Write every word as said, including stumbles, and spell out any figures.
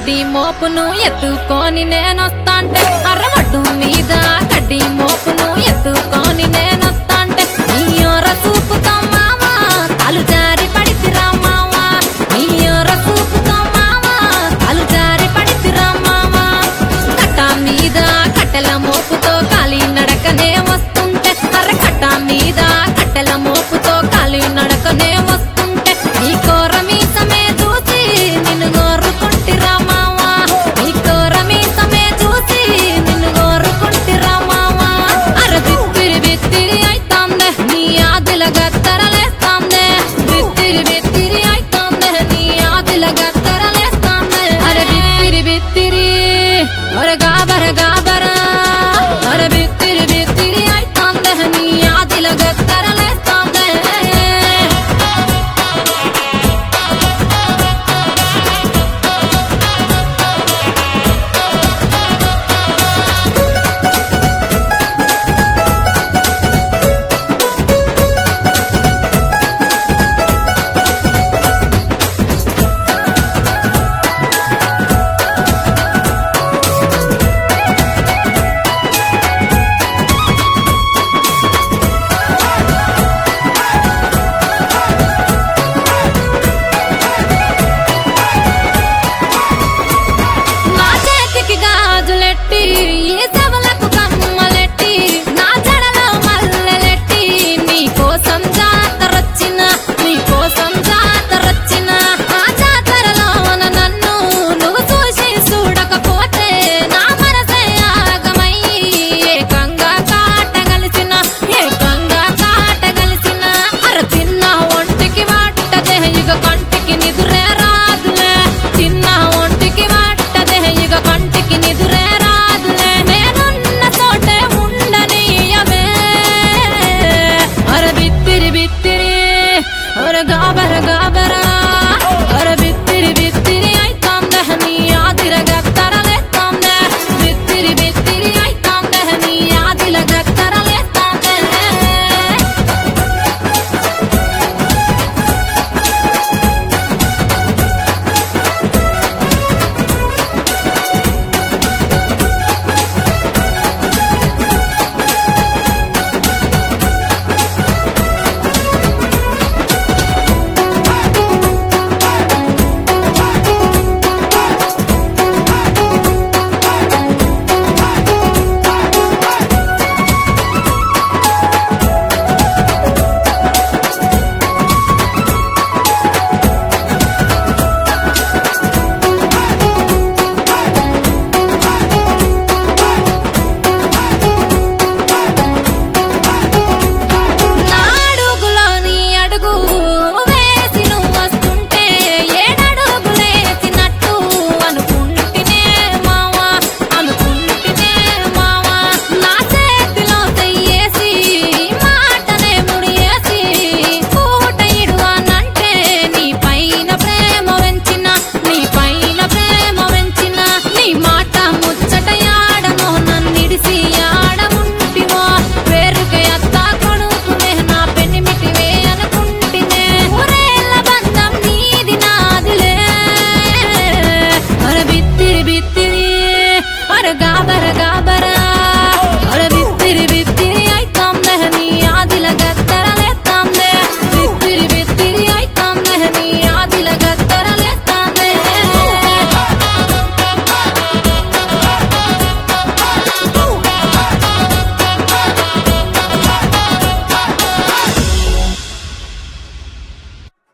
గడ్డి మోపును ఎత్తుకొని నేనొస్తాంటే అరవడ్డు మీద గడ్డి మోపును ఎత్తుకొని నేనొస్తాంటే నీయోర చూపుతో మావా కాలు జారి పడితిరా మావా నీయోర చూపుతో మావా కాలు జారి పడితిరా మావా కట్ట మీద కట్టెల మోపుతో కాలి నడకనే వస్తుంటే అరకట్ట మీద కట్టెల మోపుతో కాలి నడకనే వస్తుంటే నీ కోర మీసమే చూసి నిన్ను గోరుకుంటిరా మావా నీ కోర మీసమే చూసి నిన్ను గోరుకుంటిరా మావా అర బిత్తిరి బిత్తిరి అయితాందే నీ ఆదిల గత్తరలేస్తాందే బిత్తిరి బిత్తిరి అయితాందే నీ ఆదిల గత్తరలేస్తాందే అర బిత్తిరి బిత్తిరి ఒర గాబర గాబర అర బిత్తిరి బిత్తిరి అయితాందే నీ ఆదిల గత్తరలేస్తాందే నా చేతికి గాజులెట్టి ఈ చెవులకు కమ్మలెట్టి నా జడలో మల్లెలెట్టి నీ కోసం జాతరొచ్చిన నీ కోసం జాతరొచ్చిన ఆ జాతరలోన నన్ను నువ్వు చూసి చూడకపోతే నా మనసే ఆగమయ్యి ఏకంగా కాటగలిసిన ఏకంగా కాటగలిసిన అర చిన్న ఒంటికి వాటదే ఇక కంటికి నిదురే రాదులే చిన్న ఒంటికి వాటదే ఇక కంటికి నిదురే రాదులే నేనున్న చోటే ఉండనీయవే అర బిత్తిరి బిత్తిరి అర గాబర గాబర అర బిత్తిరి బిత్తిరి అయితాందే నీ ఆదిల గత్తరలేస్తాందే బిత్తిరి బిత్తిరి అయితాందే నీ ఆదిల గత్తరలేస్తాందే నా అడుగులో నీ అడుగు వేసి నువ్వు వస్తుంటే ఏడడుగులేసినట్టు అనుకుంటినే మావా అనుకుంటినే మావా నా చేతిలో చెయ్యేసి మాటనే ముడియేసి పూట ఇడువానంటే నీ పైన ప్రేమ వెంచిన నీ పైన ప్రేమ వెంచిన నీ మాట ముచ్చట యాడనో నన్నిడిసి ఆడముంటివో పేరుకే అత్తా కొడుకునే నా పెనిమిటివే అనుకుంటినే ఊరేళ్ళ బంధం నీది నాదిలే అర బిత్తిరి బిత్తిరి అర గాబర